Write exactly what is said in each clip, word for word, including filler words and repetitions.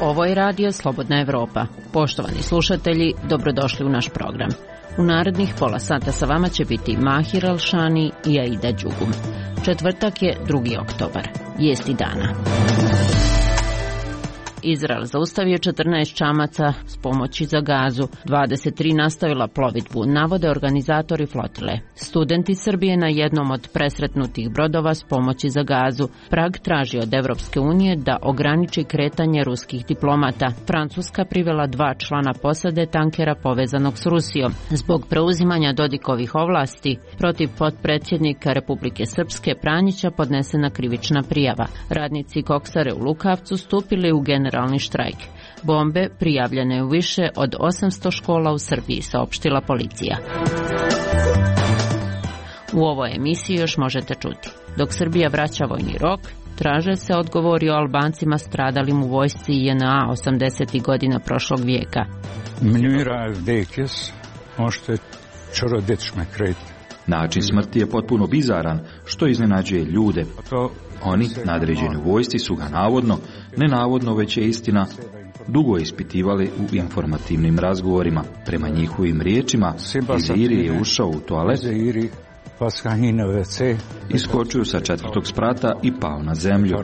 Ovo je radio Slobodna Evropa. Poštovani slušatelji, dobrodošli u naš program. U narednih pola sata sa vama će biti Mahir Alšani i Aida Đugum. Četvrtak je drugi oktobar. Vijesti dana. Izrael zaustavio četrnaest čamaca s pomoći za Gazu, dvadeset tri nastavila plovidbu, navode organizatori flotile. Studenti Srbije na jednom od presretnutih brodova s pomoći za Gazu. Prag traži od Evropske unije da ograniči kretanje ruskih diplomata. Francuska privela dva člana posade tankera povezanog s Rusijom. Zbog preuzimanja Dodikovih ovlasti protiv potpredsjednika Republike Srpske Pranjića podnesena krivična prijava. Radnici koksare u Lukavcu stupili u generalni štrajk. Bombe prijavljene u više od osamsto škola u Srbiji, saopštila policija. U ovoj emisiji još možete čuti. Dok Srbija vraća vojni rok, traže se odgovori o Albancima stradalim u vojsci J N A osamdesetih godina prošlog vijeka. Način smrti je potpuno bizaran, što iznenađuje ljude. Oni, nadređeni u vojsci, su ga navodno, ne navodno, već je istina, dugo ispitivali u informativnim razgovorima. Prema njihovim riječima, Iziri je ušao u toalet, iskočio sa četvrtog sprata i pao na zemlju.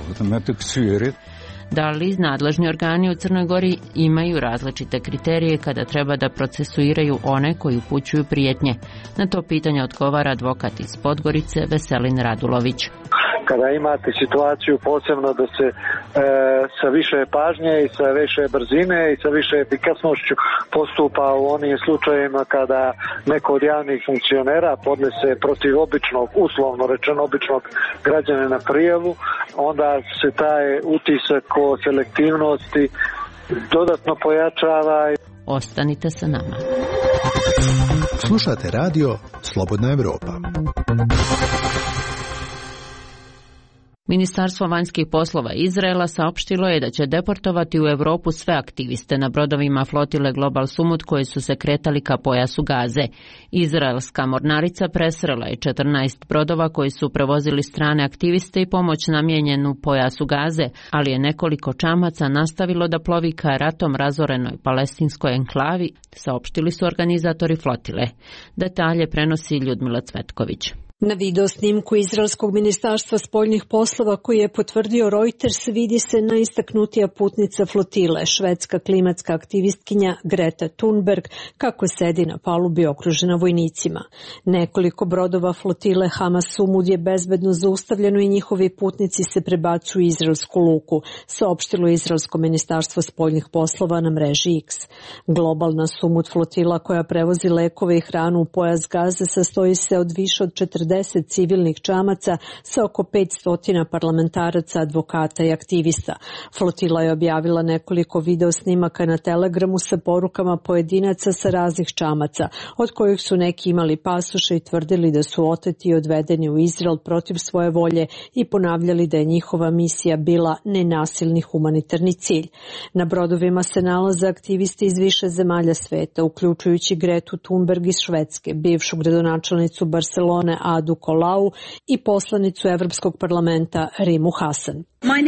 Da li nadležni organi u Crnoj Gori imaju različite kriterije kada treba da procesuiraju one koji upućuju prijetnje? Na to pitanje odgovara advokat iz Podgorice Veselin Radulović. Kada imate situaciju posebno da se e, sa više pažnje i sa više brzine i sa više efikasnošću postupa u onim slučajevima kada neko od javnih funkcionera podnese protiv običnog, uslovno rečeno običnog građanina prijavu, onda se taj utisak o selektivnosti dodatno pojačava. Ostanite sa nama. Slušate radio Slobodna Evropa. Ministarstvo vanjskih poslova Izraela saopštilo je da će deportovati u Europu sve aktiviste na brodovima flotile Global Sumut koji su se kretali ka pojasu Gaze. Izraelska mornarica presrela je četrnaest brodova koji su prevozili strane aktiviste i pomoć namijenjenu pojasu Gaze, ali je nekoliko čamaca nastavilo da plovi ka ratom razorenoj palestinskoj enklavi, saopštili su organizatori flotile. Detalje prenosi Ljudmila Cvetković. Na video snimku Izraelskog ministarstva spoljnih poslova koji je potvrdio Reuters vidi se najistaknutija putnica flotile, švedska klimatska aktivistkinja Greta Thunberg, kako sedi na palubi okružena vojnicima. Nekoliko brodova flotile Hamas Sumud je bezbedno zaustavljeno i njihovi putnici se prebacuju u izraelsku luku, saopštilo Izraelsko ministarstvo spoljnih poslova na mreži X. Globalna Sumud flotila koja prevozi lekove i hranu u pojas Gaze sastoji se od više od četrdeset civilnih čamaca sa oko petsto parlamentaraca, advokata i aktivista. Flotila je objavila nekoliko video snimaka na Telegramu sa porukama pojedinaca sa raznih čamaca, od kojih su neki imali pasoše i tvrdili da su oteti i odvedeni u Izrael protiv svoje volje i ponavljali da je njihova misija bila nenasilni humanitarni cilj. Na brodovima se nalaze aktivisti iz više zemalja sveta, uključujući Gretu Thunberg iz Švedske, bivšu gradonačelnicu Barcelone Adu Colau i poslanicu Evropskog parlamenta Rimu Hasan.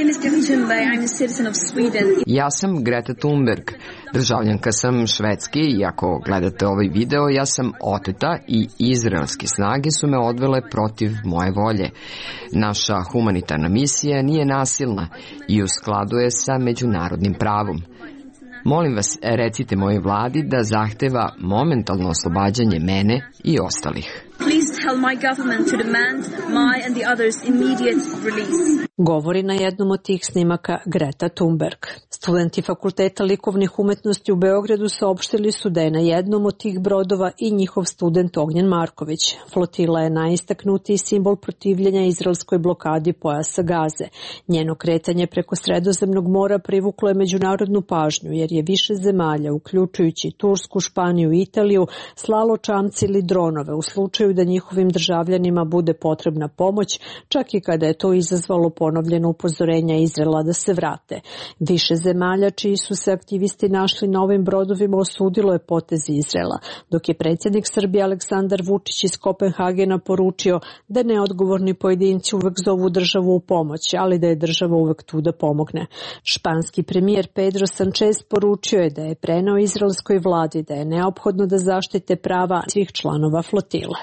Ja sam Greta Thunberg, državljanka sam Švedske i ako gledate ovaj video, ja sam oteta i izraelske snage su me odvele protiv moje volje. Naša humanitarna misija nije nasilna i u skladu je sa međunarodnim pravom. Molim vas, recite mojoj vladi da zahteva momentalno oslobađanje mene i ostalih. Please tell my government to demand my and the others' immediate release. Govori na jednom od tih snimaka Greta Thunberg. Studenti Fakulteta likovnih umetnosti u Beogradu saopštili su da je na jednom od tih brodova i njihov student Ognjen Marković. Flotila je najistaknutiji simbol protivljenja izraelskoj blokadi pojasa Gaze. Njeno kretanje preko Sredozemnog mora privuklo je međunarodnu pažnju jer je više zemalja, uključujući Tursku, Španiju i Italiju, slalo čamce ili dronove u slučaju da njihov njihovim državljanima bude potrebna pomoć, čak i kada je to izazvalo ponovljeno upozorenja Izraela da se vrate. Više zemalja čiji su se aktivisti našli na ovim brodovima osudilo je potez Izraela, dok je predsjednik Srbije Aleksandar Vučić iz Kopenhagena poručio da neodgovorni pojedinci uvek zovu državu u pomoć, ali da je država uvek tu da pomogne. Španski premijer Pedro Sanchez poručio je da je preneo izraelskoj vladi da je neophodno da zaštite prava svih članova flotile.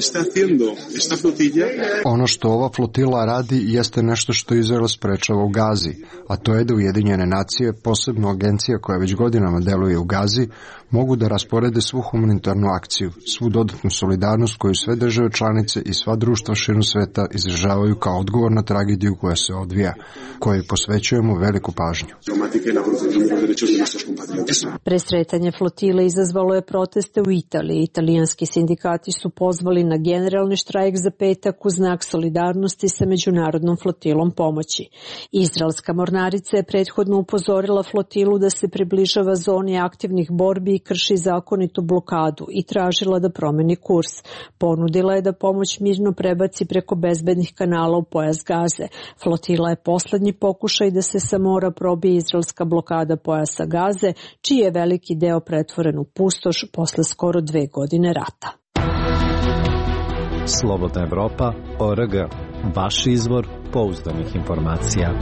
Ono što ova flotila radi jeste nešto što Izrael sprečava u Gazi, a to je da Ujedinjene nacije, posebno agencija koja već godinama deluje u Gazi, mogu da rasporede svu humanitarnu akciju, svu dodatnu solidarnost koju sve države članice i sva društva širom sveta izražavaju kao odgovor na tragediju koja se odvija, kojoj posvećujemo veliku pažnju. Presretanje flotile izazvalo je proteste u Italiji. Italijanski sindikati su pozvali na generalni štrajk za petak u znak solidarnosti sa međunarodnom flotilom pomoći. Izraelska mornarica je prethodno upozorila flotilu da se približava zoni aktivnih borbi i krši zakonitu blokadu i tražila da promeni kurs. Ponudila je da pomoć mirno prebaci preko bezbednih kanala u pojas Gaze. Flotila je poslednji pokušaj da se sa mora probije izraelska blokada pojasa Gaze, čiji je veliki deo pretvoren u pustoš posle skoro dve godine rata. Slobodna Evropa, O R G. Vaš izvor pouzdanih informacija.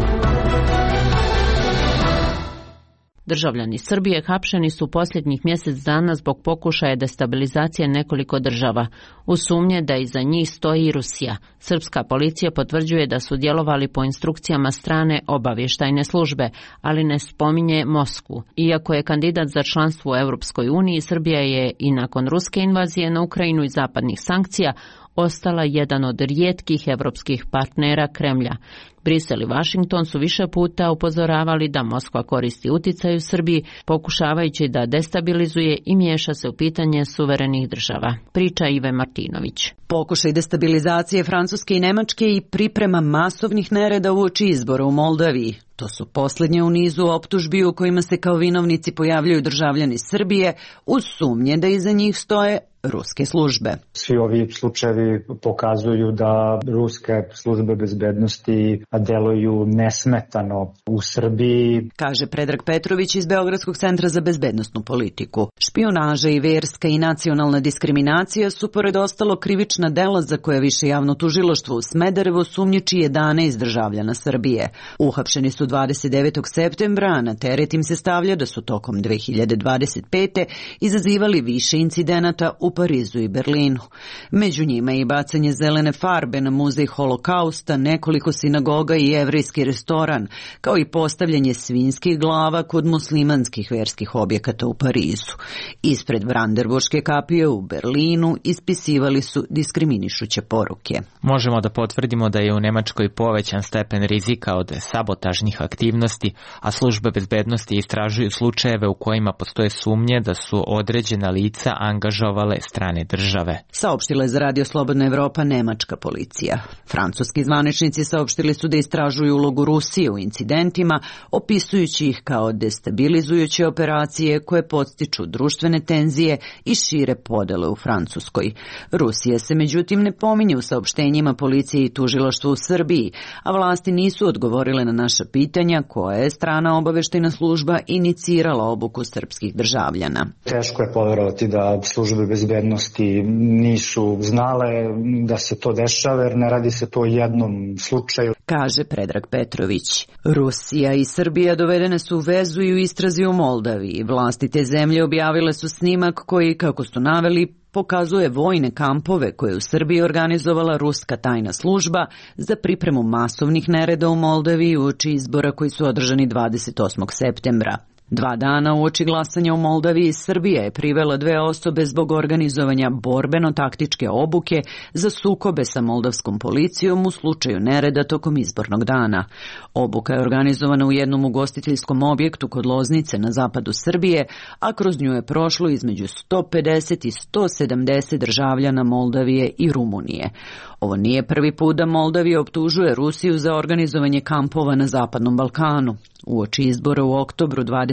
Državljani Srbije hapšeni su posljednjih mjesec dana zbog pokušaja destabilizacije nekoliko država. U sumnje da iza njih stoji i Rusija. Srpska policija potvrđuje da su djelovali po instrukcijama strane obavještajne službe, ali ne spominje Moskvu. Iako je kandidat za članstvo u Europskoj uniji, Srbija je i nakon ruske invazije na Ukrajinu i zapadnih sankcija ostala jedan od rijetkih evropskih partnera Kremlja. Brisel i Washington su više puta upozoravali da Moskva koristi uticaj u Srbiji, pokušavajući da destabilizuje i miješa se u pitanje suverenih država. Priča Ive Martinović. Pokušaj destabilizacije Francuske i Nemačke i priprema masovnih nereda uoči izbora u Moldaviji. To su posljednje u nizu optužbi u kojima se kao vinovnici pojavljuju državljani Srbije uz sumnje da iza njih stoje ruske službe. Svi ovi slučajevi pokazuju da ruske službe bezbednosti deluju nesmetano u Srbiji, kaže Predrag Petrović iz Beogradskog centra za bezbednosnu politiku. Špijunaža i verska i nacionalna diskriminacija su pored ostalo krivična dela za koje više javno tužilaštvo u Smederevu sumnjiči jedanaest državljana Srbije. Uhapšeni su dvadeset devetog septembra, a na teret im se stavlja da su tokom dve hiljade dvadeset pete. izazivali više incidenata u Parizu i Berlinu. Među njima je i bacanje zelene farbe na muzej Holokausta, nekoliko sinagoga i jevrejski restoran, kao i postavljanje svinjskih glava kod muslimanskih verskih objekata u Parizu. Ispred Brandenburške kapije u Berlinu ispisivali su diskriminišuće poruke. Možemo da potvrdimo da je u Nemačkoj povećan stepen rizika od sabotažnih aktivnosti, a službe bezbednosti istražuju slučajeve u kojima postoje sumnje da su određena lica angažovale strane države. Saopštila je za Radio Slobodna Evropa nemačka policija. Francuski zvaničnici saopštili su da istražuju ulogu Rusije u incidentima, opisujući ih kao destabilizujuće operacije koje podstiču društvene tenzije i šire podele u Francuskoj. Rusija se međutim ne pominje u saopštenjima policije i tužilaštva u Srbiji, a vlasti nisu odgovorile na naša pitanja koja je strana obaveštajna služba inicirala obuku srpskih državljana. Teško je poverovati da službe bezbednosti nisu znale da se to dešava, jer ne radi se to o jednom slučaju, kaže Predrag Petrović. Rusija i Srbija dovedene su u vezu i u istrazi u Moldaviji. Vlasti te zemlje objavile su snimak koji, kako su naveli, pokazuje vojne kampove koje u Srbiji organizovala ruska tajna služba za pripremu masovnih nereda u Moldaviji uoči izbora koji su održani dvadeset osmog septembra. Dva dana uoči glasanja u Moldaviji Srbija je privela dve osobe zbog organizovanja borbeno-taktičke obuke za sukobe sa moldavskom policijom u slučaju nereda tokom izbornog dana. Obuka je organizovana u jednom ugostiteljskom objektu kod Loznice na zapadu Srbije, a kroz nju je prošlo između sto pedeset i sto sedamdeset državljana Moldavije i Rumunije. Ovo nije prvi put da Moldavija optužuje Rusiju za organizovanje kampova na Zapadnom Balkanu. Uoči izbora u oktobru dvadeset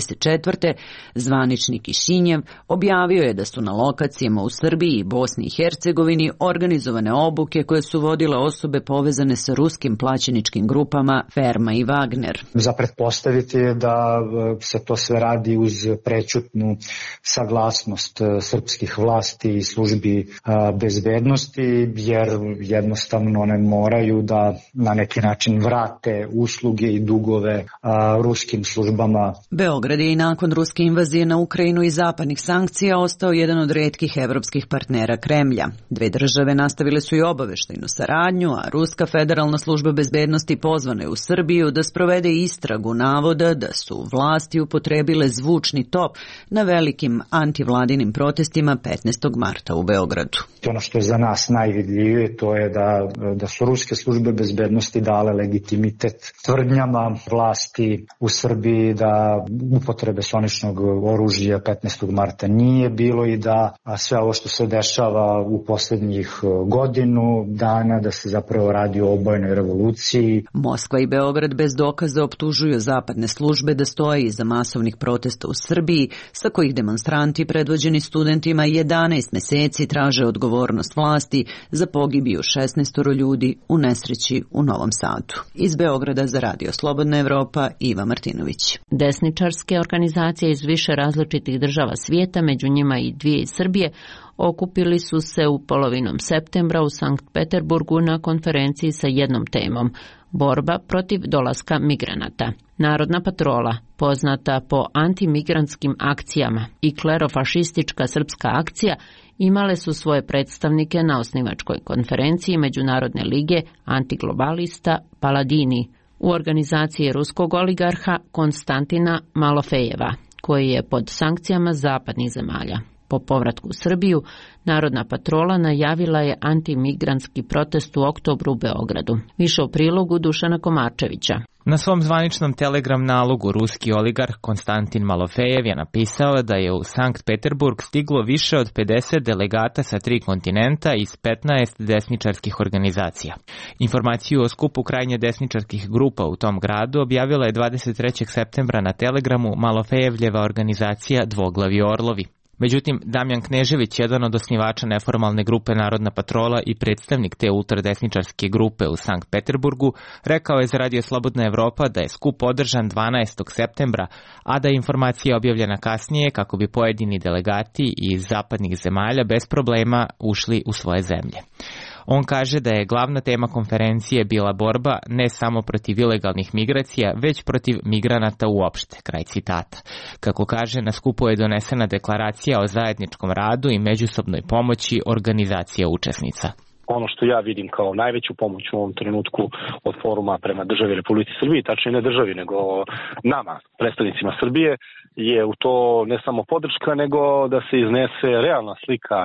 dvadeset četvrte. zvaničnik Kišinjev objavio je da su na lokacijama u Srbiji i Bosni i Hercegovini organizovane obuke koje su vodile osobe povezane sa ruskim plaćeničkim grupama Ferma i Wagner. Za pretpostaviti je da se to sve radi uz prećutnu saglasnost srpskih vlasti i službi bezbednosti, jer jednostavno one moraju da na neki način vrate usluge i dugove a, ruskim službama. Beograd je i nakon ruske invazije na Ukrajinu i zapadnih sankcija ostao jedan od retkih evropskih partnera Kremlja. Dve države nastavile su i obaveštajnu saradnju, a Ruska federalna služba bezbednosti pozvana je u Srbiju da sprovede istragu navoda da su vlasti upotrebile zvučni top na velikim antivladinim protestima petnaestog marta u Beogradu. Ono što je za nas najvidljivije to je da, da su ruske službe bezbednosti dale legitimitet tvrdnjama vlasti u Srbiji da upotrebe soničnog oružja petnaestog marta nije bilo i da sve ovo što se dešava u poslednjih godinu dana da se zapravo radi o obojnoj revoluciji. Moskva i Beograd bez dokaza optužuju zapadne službe da stoje iza masovnih protesta u Srbiji, sa kojih demonstranti predvođeni studentima jedanaest meseci traže odgovornost vlasti za pogibiju šesnaestoro ljudi u nesreći u Novom Sadu. Iz Beograda za Radio Slobodna Evropa, Iva Martinović. Desničarske organizacije iz više različitih država svijeta, među njima i dvije iz Srbije, okupili su se u polovinom septembra u Sankt Peterburgu na konferenciji sa jednom temom – borba protiv dolaska migranata. Narodna patrola, poznata po antimigrantskim akcijama, i klerofašistička srpska akcija imale su svoje predstavnike na osnivačkoj konferenciji Međunarodne lige antiglobalista Paladini u organizaciji ruskog oligarha Konstantina Malofejeva, koji je pod sankcijama zapadnih zemalja. Po povratku u Srbiju, Narodna patrola najavila je antimigrantski protest u oktobru u Beogradu. Više u prilogu Dušana Komarčevića. Na svom zvaničnom telegram nalogu ruski oligarh Konstantin Malofejev je napisao da je u Sankt Peterburg stiglo više od pedeset delegata sa tri kontinenta iz petnaest desničarskih organizacija. Informaciju o skupu krajnje desničarskih grupa u tom gradu objavila je dvadeset trećeg septembra na telegramu Malofejevljeva organizacija Dvoglavi orlovi. Međutim, Damjan Knežević, jedan od osnivača neformalne grupe Narodna patrola i predstavnik te ultradesničarske grupe u Sankt Peterburgu, rekao je za Radio Slobodna Evropa da je skup održan dvanaestog septembra, a da je informacija objavljena kasnije kako bi pojedini delegati iz zapadnih zemalja bez problema ušli u svoje zemlje. On kaže da je glavna tema konferencije bila borba ne samo protiv ilegalnih migracija, već protiv migranata uopšte, kraj citata. Kako kaže, na skupu je donesena deklaracija o zajedničkom radu i međusobnoj pomoći organizacija učesnica. Ono što ja vidim kao najveću pomoć u ovom trenutku od foruma prema državi Republici Srbiji, tačnije ne državi, nego nama, predstavnicima Srbije, je u to ne samo podrška, nego da se iznese realna slika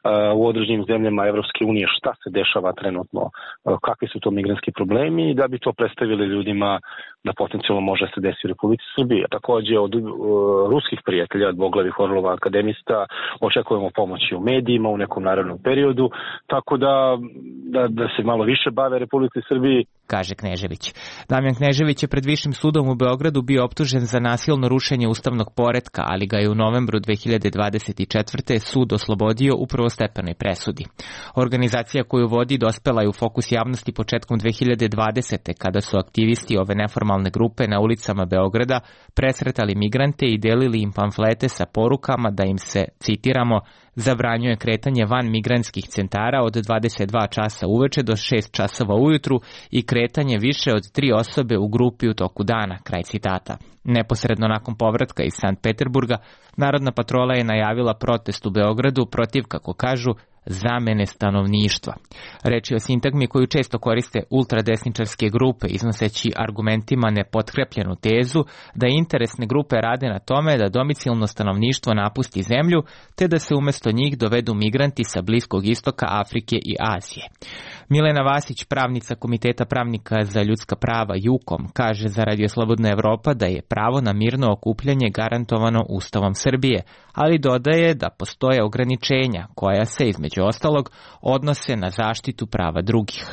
u određenim zemljama Evropske unije šta se dešava trenutno, kakvi su to migrantski problemi i da bi to predstavili ljudima da potencijalno može se desiti u Republici Srbiji. Takođe od uh, ruskih prijatelja, od Dvoglavih orlova akademista, očekujemo pomoći u medijima u nekom narednom periodu, tako da, da, da se malo više bave Republici Srbiji. Kaže Knežević. Damjan Knežević je pred Višim sudom u Beogradu bio optužen za nasilno rušenje ustavnog poretka, ali ga je u novembru dve hiljade dvadeset četvrte. sud oslobodio u prvostepenoj presudi. Organizacija koju vodi dospela je u fokus javnosti početkom dve hiljade dvadesete. kada su aktivisti ove neformalne grupe na ulicama Beograda presretali migrante i delili im pamflete sa porukama da im se, citiramo, zabranjuje kretanje van migrantskih centara od dvadeset dva časa uveče do šest časova ujutru i kretanje više od tri osobe u grupi u toku dana, kraj citata. Neposredno nakon povratka iz Sankt Peterburga, Narodna patrola je najavila protest u Beogradu protiv, kako kažu, zamene stanovništva. Reč je o sintagmi koju često koriste ultradesničarske grupe, iznoseći argumentima nepotkrepljenu tezu da interesne grupe rade na tome da domicilno stanovništvo napusti zemlju, te da se umesto njih dovedu migranti sa Bliskog istoka, Afrike i Azije. Milena Vasić, pravnica Komiteta pravnika za ljudska prava JUKOM, kaže za Radio Slobodna Evropa da je pravo na mirno okupljanje garantovano Ustavom Srbije, ali dodaje da postoje ograničenja koja se, između ostalog, odnose na zaštitu prava drugih.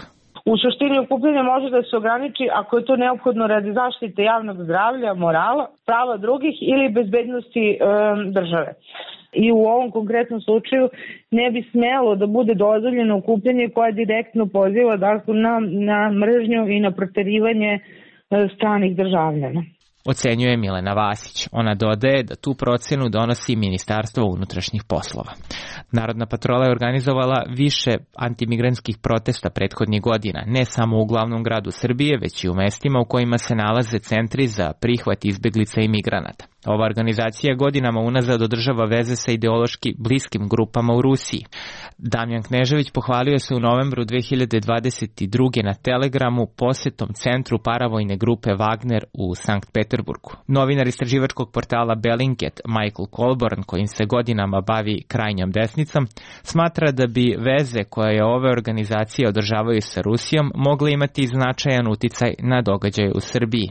U suštini okupljanje može da se ograniči ako je to neophodno radi zaštite javnog zdravlja, morala, prava drugih ili bezbednosti e, države. I u ovom konkretnom slučaju ne bi smelo da bude dozvoljeno okupljanje koje direktno poziva dakle, na, na mržnju i na proterivanje e, stranih državljana. Ocenjuje Milena Vasić. Ona dodaje da tu procenu donosi Ministarstvo unutrašnjih poslova. Narodna patrola je organizovala više antimigrantskih protesta prethodnih godina, ne samo u glavnom gradu Srbije, već i u mestima u kojima se nalaze centri za prihvat izbeglica i migranata. Ova organizacija godinama unazad održava veze sa ideološki bliskim grupama u Rusiji. Damjan Knežević pohvalio se u novembru dve hiljade dvadeset druge na Telegramu posetom centru paravojne grupe Wagner u Sankt Peterburgu. Novinar istraživačkog portala Bellingcat Michael Colborn, kojim se godinama bavi krajnjom desnicom, smatra da bi veze koje ove organizacije održavaju sa Rusijom mogle imati značajan uticaj na događaje u Srbiji.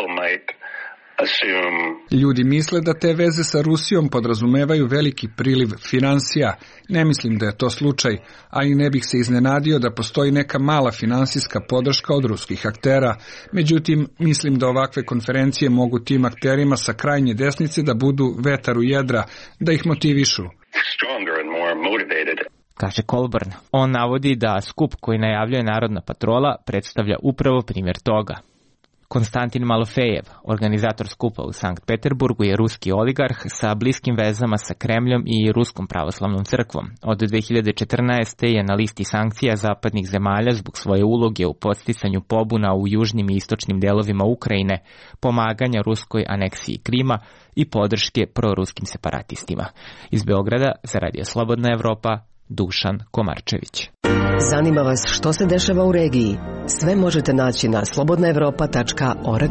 Ljudi misle da te veze sa Rusijom podrazumevaju veliki priliv finansija. Ne mislim da je to slučaj, a i ne bih se iznenadio da postoji neka mala finansijska podrška od ruskih aktera. Međutim, mislim da ovakve konferencije mogu tim akterima sa krajnje desnice da budu vetar u jedra, da ih motivišu. Kaže Colborn. On navodi da skup koji najavljuje Narodna patrola predstavlja upravo primjer toga. Konstantin Malofejev, organizator skupa u Sankt Peterburgu, je ruski oligarh sa bliskim vezama sa Kremljom i Ruskom pravoslavnom crkvom. Od dve hiljade četrnaeste. je na listi sankcija zapadnih zemalja zbog svoje uloge u podsticanju pobuna u južnim i istočnim delovima Ukrajine, pomaganja ruskoj aneksiji Krima i podrške proruskim separatistima. Iz Beograda za Radio Slobodna Evropa, Dušan Komarčević. Zanima vas što se dešava u regiji? Sve možete naći na slobodna evropa tačka org.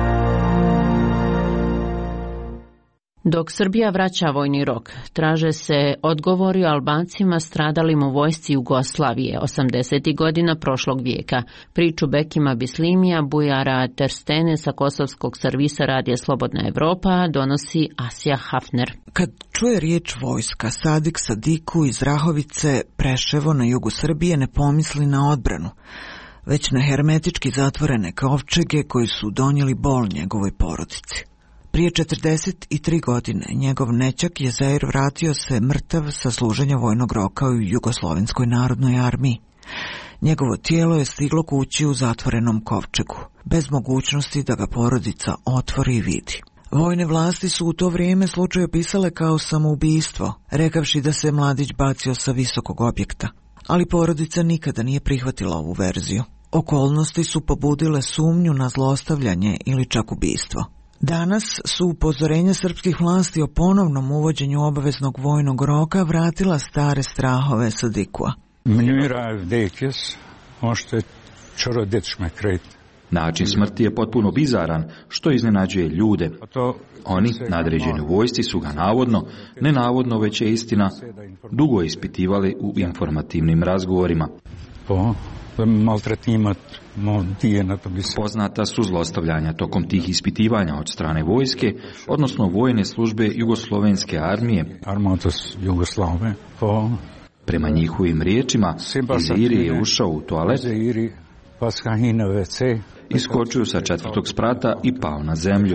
Dok Srbija vraća vojni rok, traže se odgovori o Albancima stradalim u vojsci Jugoslavije osamdesetih godina prošlog vijeka. Priču Bekima Bislimija, Bujara Terstene sa kosovskog servisa Radija Slobodna Evropa donosi Asja Hafner. Kad čuje riječ vojska, Sadik Sadiku iz Rahovice, Preševo na jugu Srbije, ne pomisli na odbranu, već na hermetički zatvorene kovčege koji su donijeli bol njegovoj porodici. Prije četrdeset tri godine njegov nećak Jezair vratio se mrtav sa služenja vojnog roka u Jugoslovenskoj narodnoj armiji. Njegovo tijelo je stiglo kući u zatvorenom kovčegu, bez mogućnosti da ga porodica otvori i vidi. Vojne vlasti su u to vrijeme slučaj opisale kao samoubistvo, rekavši da se mladić bacio sa visokog objekta. Ali porodica nikada nije prihvatila ovu verziju. Okolnosti su pobudile sumnju na zlostavljanje ili čak ubistvo. Danas su upozorenja srpskih vlasti o ponovnom uvođenju obaveznog vojnog roka vratila stare strahove Sadikua. Način smrti je potpuno bizaran, što iznenađuje ljude. Oni, nadređeni u vojsci, su ga navodno, ne navodno već je istina, dugo ispitivali u informativnim razgovorima. Poznata su zlostavljanja tokom tih ispitivanja od strane vojske, odnosno vojne službe Jugoslovenske armije. Prema njihovim riječima, Jezair je ušao u toalet, iskočio sa četvrtog sprata i pao na zemlju.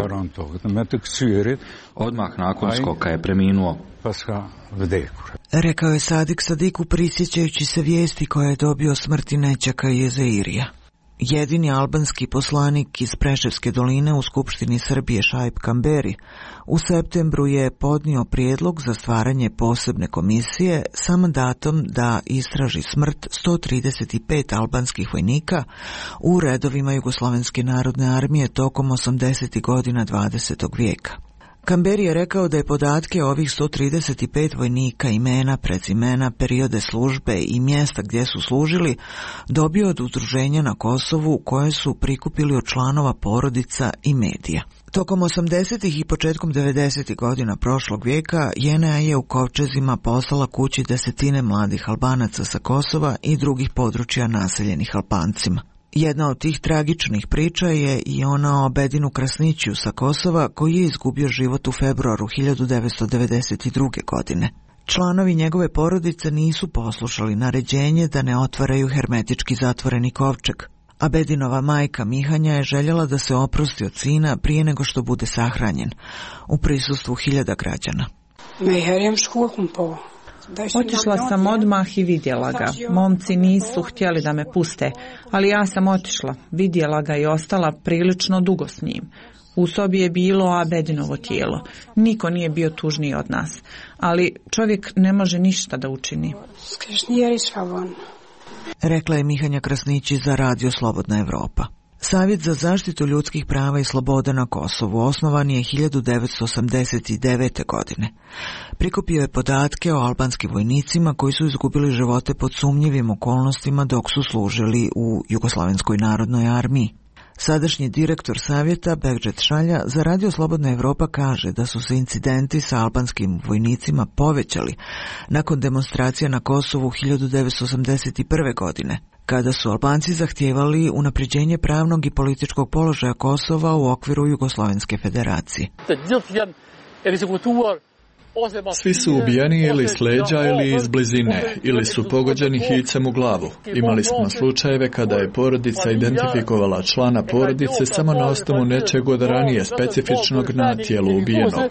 Odmah nakon skoka je preminuo. Rekao je Sadik Sadiku prisjećajući se vijesti koja je dobio o smrti nećaka Jezairija. Jedini albanski poslanik iz Preševske doline u Skupštini Srbije Šaip Kamberi u septembru je podnio prijedlog za stvaranje posebne komisije sa mandatom da istraži smrt sto trideset pet albanskih vojnika u redovima Jugoslovenske narodne armije tokom osamdesetih godina dvadesetog vijeka. Kamberi je rekao da je podatke ovih sto trideset pet vojnika, imena, prezimena, periode službe i mjesta gdje su služili dobio od udruženja na Kosovu koje su prikupili od članova porodica i medija. Tokom osamdesetih i početkom devedesetih godina prošlog vijeka J N A je u kovčezima poslala kući desetine mladih Albanaca sa Kosova i drugih područja naseljenih Albancima. Jedna od tih tragičnih priča je i ona o Bedinu Krasnićiju sa Kosova koji je izgubio život u februaru hiljadu devetsto devedeset druge. godine. Članovi njegove porodice nisu poslušali naređenje da ne otvaraju hermetički zatvoreni kovčeg. Abedinova majka Mihanja je željela da se oprosti od sina prije nego što bude sahranjen, u prisustvu hiljada građana. Otišla sam odmah i vidjela ga. Momci nisu htjeli da me puste, ali ja sam otišla, vidjela ga i ostala prilično dugo s njim. U sobi je bilo Abedinovo tijelo. Niko nije bio tužniji od nas, ali čovjek ne može ništa da učini. Rekla je Mihanja Krasnići za Radio Slobodna Evropa. Savjet za zaštitu ljudskih prava i sloboda na Kosovu osnovan je hiljadu devetsto osamdeset devete. godine. Prikupio je podatke o albanskim vojnicima koji su izgubili živote pod sumnjivim okolnostima dok su služili u Jugoslovenskoj narodnoj armiji. Sadašnji direktor savjeta Begdžet Šalja za Radio Slobodna Evropa kaže da su se incidenti sa albanskim vojnicima povećali nakon demonstracija na Kosovu hiljadu devetsto osamdeset prve. godine, kada su Albanci zahtijevali unapređenje pravnog i političkog položaja Kosova u okviru Jugoslovenske federacije. Svi su ubijeni ili s leđa ili iz blizine, ili su pogođeni hicem u glavu. Imali smo slučajeve kada je porodica identifikovala člana porodice samo na osnovu nečeg od ranije specifičnog na tijelu ubijenog.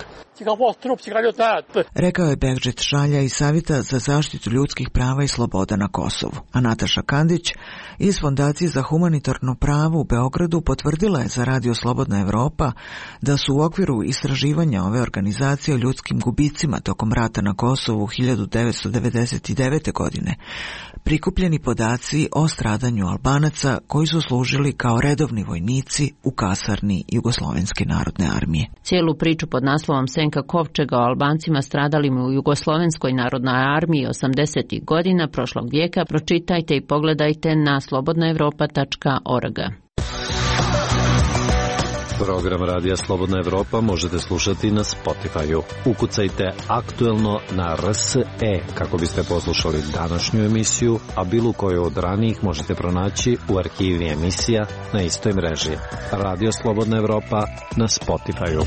Rekao je Begdžet Šalja iz Savjeta za zaštitu ljudskih prava i sloboda na Kosovu. A Nataša Kandić iz Fondacije za humanitarno pravo u Beogradu potvrdila je za Radio Slobodna Evropa da su u okviru istraživanja ove organizacije o ljudskim gubicima tokom rata na Kosovu hiljadu devetsto devedeset devete. godine prikupljeni podaci o stradanju Albanaca koji su služili kao redovni vojnici u kasarni Jugoslovenske narodne armije. Cijelu priču pod naslovom Senka Kovčega o Albancima stradalim u Jugoslovenskoj narodnoj armiji osamdesetih godina prošlog vijeka pročitajte i pogledajte na slobodna evropa tačka org. Program Radija Slobodna Evropa možete slušati na Spotify-u. Ukucajte aktuelno na R S E kako biste poslušali današnju emisiju, a bilo koju od ranijih možete pronaći u arhivi emisija na istoj mreži. Radio Slobodna Evropa na Spotify-u.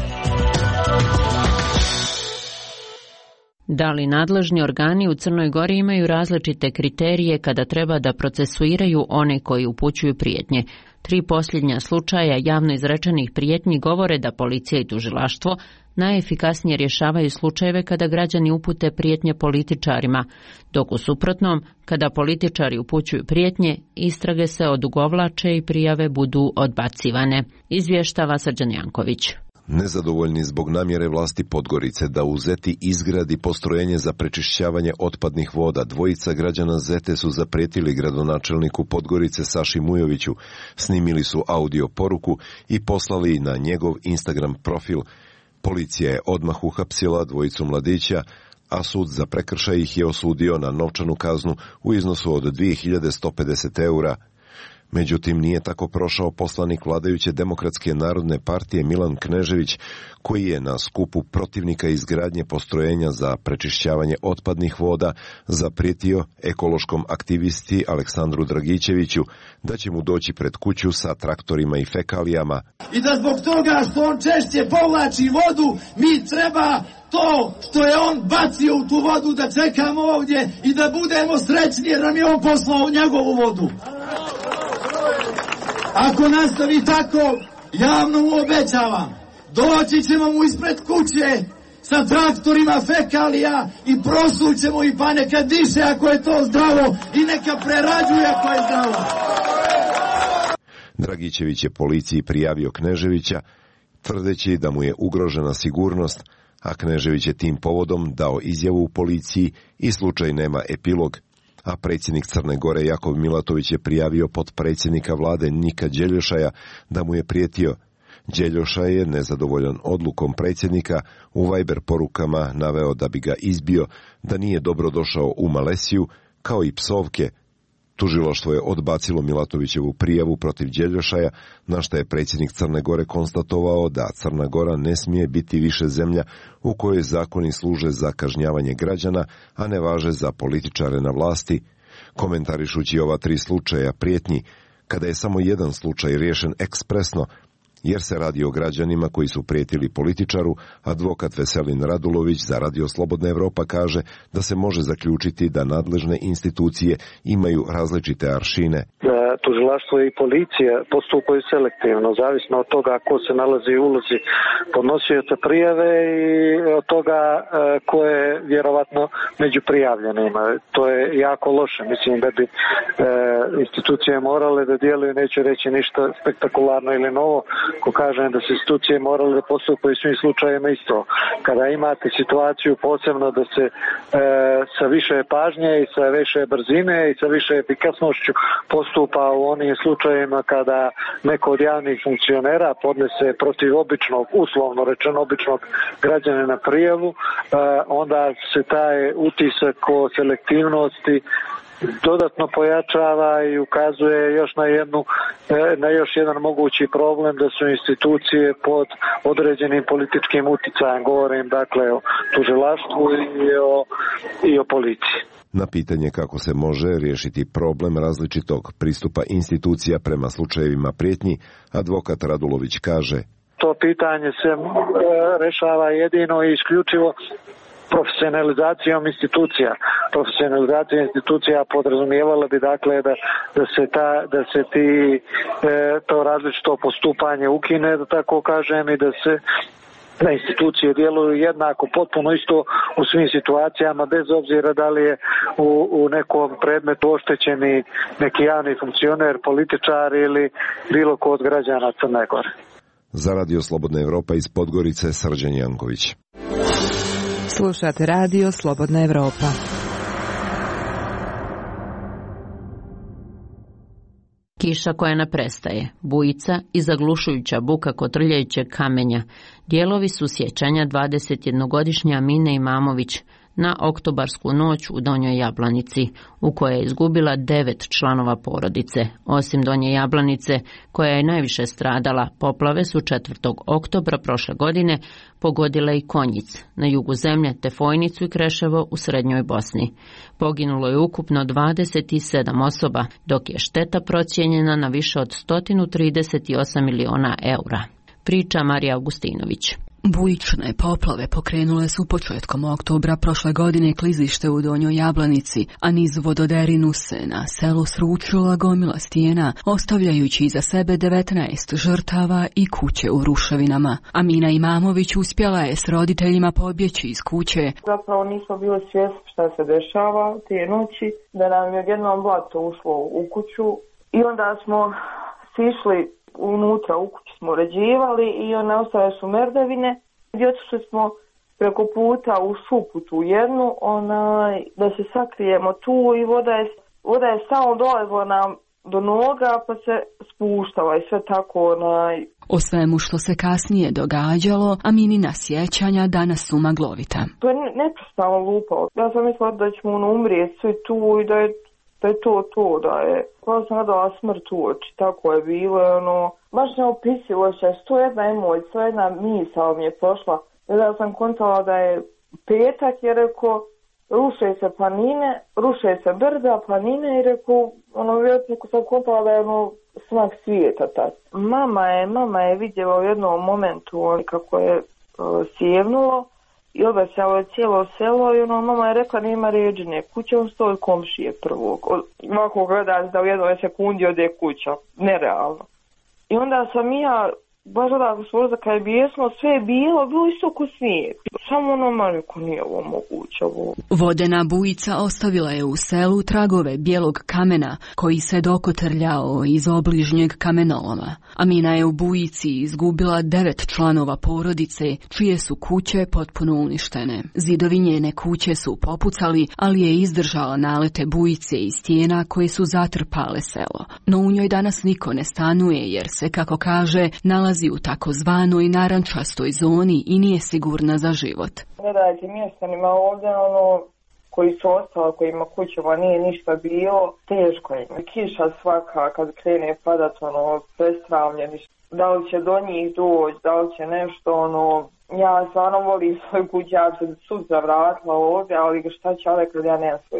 Da li nadležni organi u Crnoj Gori imaju različite kriterije kada treba da procesuiraju one koji upućuju prijetnje? Tri posljednja slučaja javno izrečenih prijetnji govore da policija i tužilaštvo najefikasnije rješavaju slučajeve kada građani upute prijetnje političarima, dok u suprotnom, kada političari upućuju prijetnje, istrage se odugovlače i prijave budu odbacivane. Izvještava Srđan Janković. Nezadovoljni zbog namjere vlasti Podgorice da u Zeti izgradi postrojenje za prečišćavanje otpadnih voda, dvojica građana Zete su zaprijetili gradonačelniku Podgorice Saši Mujoviću, snimili su audio poruku i poslali na njegov Instagram profil. Policija je odmah uhapsila dvojicu mladića, a sud za prekršaj ih je osudio na novčanu kaznu u iznosu od dvije hiljade sto pedeset eura. Međutim, nije tako prošao poslanik vladajuće Demokratske narodne partije Milan Knežević, koji je na skupu protivnika izgradnje postrojenja za prečišćavanje otpadnih voda zaprijetio ekološkom aktivisti Aleksandru Dragićeviću da će mu doći pred kuću sa traktorima i fekalijama. I da zbog toga što on češće povlači vodu, mi treba to što je on bacio u tu vodu da čekamo ovdje i da budemo srećni jer nam je on poslao njegovu vodu. Ako nastavi tako, javno mu obećavam, doći ćemo mu ispred kuće sa traktorima fekalija i prosućemo i pa neka diše ako je to zdravo i neka prerađuje ako je zdravo. Dragićević je policiji prijavio Kneževića, tvrdeći da mu je ugrožena sigurnost, a Knežević je tim povodom dao izjavu u policiji i slučaj nema epilog. A predsjednik Crne Gore Jakov Milatović je prijavio potpredsjednika vlade Nika Đeljošaja da mu je prijetio. Đeljošaj je nezadovoljan odlukom predsjednika u Viber porukama naveo da bi ga izbio, da nije dobro došao u Malesiju, kao i psovke. Tužilaštvo je odbacilo Milatovićevu prijavu protiv Đeljošaja, na što je predsjednik Crne Gore konstatovao da Crna Gora ne smije biti više zemlja u kojoj zakoni služe za kažnjavanje građana, a ne važe za političare na vlasti. Komentarišući ova tri slučaja prijetnji, kada je samo jedan slučaj riješen ekspresno, jer se radi o građanima koji su prijetili političaru, advokat Veselin Radulović za Radio Slobodna Evropa kaže da se može zaključiti da nadležne institucije imaju različite aršine. Tužilaštvo i policija postupaju selektivno, zavisno od toga ko se nalazi u ulozi podnosioca prijave i od toga ko je vjerovatno među prijavljenima. To je jako loše. Mislim da bi e, institucije morale da djeluju, neću reći ništa spektakularno ili novo, ko kažem da se institucije morale da postupaju u svim slučajevima isto. Kada imate situaciju posebno da se e, sa više pažnje i sa više brzine i sa više efikasnošću postupa u onim slučajevima kada neko od javnih funkcionera podnese protiv običnog, uslovno rečeno običnog građanina prijavu, onda se taj utisak o selektivnosti dodatno pojačava i ukazuje još na jednu, na još jedan mogući problem da su institucije pod određenim političkim uticajem. Govorim dakle o tužilaštvu i o, i o policiji. Na pitanje kako se može riješiti problem različitog pristupa institucija prema slučajevima prijetnji, advokat Radulović kaže: To pitanje se rešava jedino i isključivo profesionalizacijom institucija. Profesionalizacija institucija podrazumijevala bi dakle da, da se ta da se ti e, to različito postupanje ukine, da tako kažem, i da se da institucije djeluju jednako, potpuno isto u svim situacijama, bez obzira da li je u, u nekom predmetu oštećeni neki javni funkcioner, političar ili bilo ko od građana Crne Gore. Za Radio Slobodna Evropa iz Podgorice, Srđan Janković. Slušate Radio Slobodna Evropa. Kiša koja ne prestaje, bujica i zaglušujuća buka kotrljajućeg kamenja, dijelovi su sjećanja dvadesetjednogodišnje Amine Imamović na oktobarsku noć u Donjoj Jablanici, u kojoj je izgubila devet članova porodice. Osim Donje Jablanice, koja je najviše stradala, poplave su četvrtog oktobra prošle godine pogodile i Konjic na jugu zemlje, te Fojnicu i Kreševo u srednjoj Bosni. Poginulo je ukupno dvadeset sedam osoba, dok je šteta procijenjena na više od sto trideset osam miliona eura. Priča Marija Augustinović. Bujične poplave pokrenule su početkom oktobra prošle godine klizište u Donjoj Jablanici, a niz vododerinu se na selu sručila gomila stijena, ostavljajući iza sebe devetnaest žrtava i kuće u ruševinama. Amina Imamović uspjela je s roditeljima pobjeći iz kuće. Zapravo nismo bili svjesni šta se dešava te noći, da nam je jednom blato ušlo u kuću i onda smo sišli unutra, u kući smo uređivali i one ostale su merdevine i otišli smo preko puta u šupu tu jednu, onaj, da se sakrijemo tu i voda je, voda je samo dolezla nam do noga pa se spuštala i sve tako onaj. O svemu što se kasnije događalo, Aminina sjećanja danas su maglovita. To je neprestano lupao. Ja sam mislila da ćemo ono umrijeti svi tu i da je da je to to, da je, koja sam gledala smrt u oči, tako je bilo, ono, baš neopisivo se, sto jedna emocija, jedna misao mi je pošla, da sam kontala da je petak, je rekao, ruše se planine, ruše se brda, planine, i rekao, ono, vjerojatno sam kontala da je, ono, smak svijeta tad. Mama je, mama je vidjela u jednom momentu, on, kako je uh, sjevnulo, i obesjalo je cijelo selo i ono, mama je rekla nema ređine, kuća on stoji komšije prvog. Ovako gledaš da u jednoj sekundi ode kuća, nerealno. I onda sam ja, baš odako svoza kaj bijesmo, sve je bilo, bilo isto ko snijeg. Samo ono maliko nije ovo moguće. Ovo. Vodena bujica ostavila je u selu tragove bijelog kamena koji se dokotrljao iz obližnjeg kamenoloma. Amina je u bujici izgubila devet članova porodice, čije su kuće potpuno uništene. Zidovi njene kuće su popucali, ali je izdržala nalete bujice i stijena koje su zatrpale selo. No u njoj danas niko ne stanuje jer se, kako kaže, nalazi u takozvanoj narančastoj zoni i nije sigurna za život. Gledajte, mjestanima ovdje, ono, koji su ostali, kojima kućama nije ništa bilo, teško je. Kiša svaka, kad krene padat, ono, prestravljeni. Da li će do njih doći, da li će nešto, ono, ja stvarno volim svoj kuć, ja se sutra vratila ovdje, ali šta će ovdje kad ja nemam svoj najmi.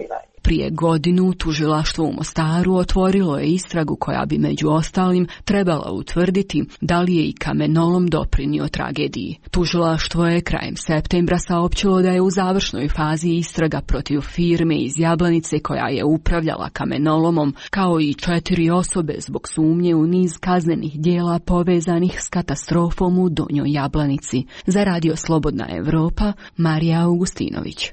Prije godinu tužilaštvo u Mostaru otvorilo je istragu koja bi među ostalim trebala utvrditi da li je i kamenolom doprinio tragediji. Tužilaštvo je krajem septembra saopćilo da je u završnoj fazi istraga protiv firme iz Jablanice koja je upravljala kamenolomom, kao i četiri osobe zbog sumnje u niz kaznenih dijela povezanih s katastrofom u Donjoj Jablanici. Za Radio Slobodna Evropa, Marija Augustinović.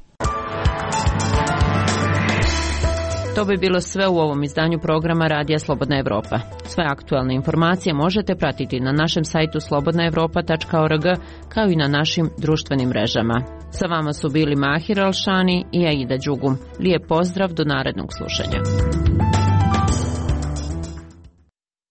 To bi bilo sve u ovom izdanju programa Radija Slobodna Evropa. Sve aktualne informacije možete pratiti na našem sajtu slobodna evropa tačka org kao i na našim društvenim mrežama. Sa vama su bili Mahir Alšani i Aida Đugum. Lijep pozdrav, do narednog slušanja.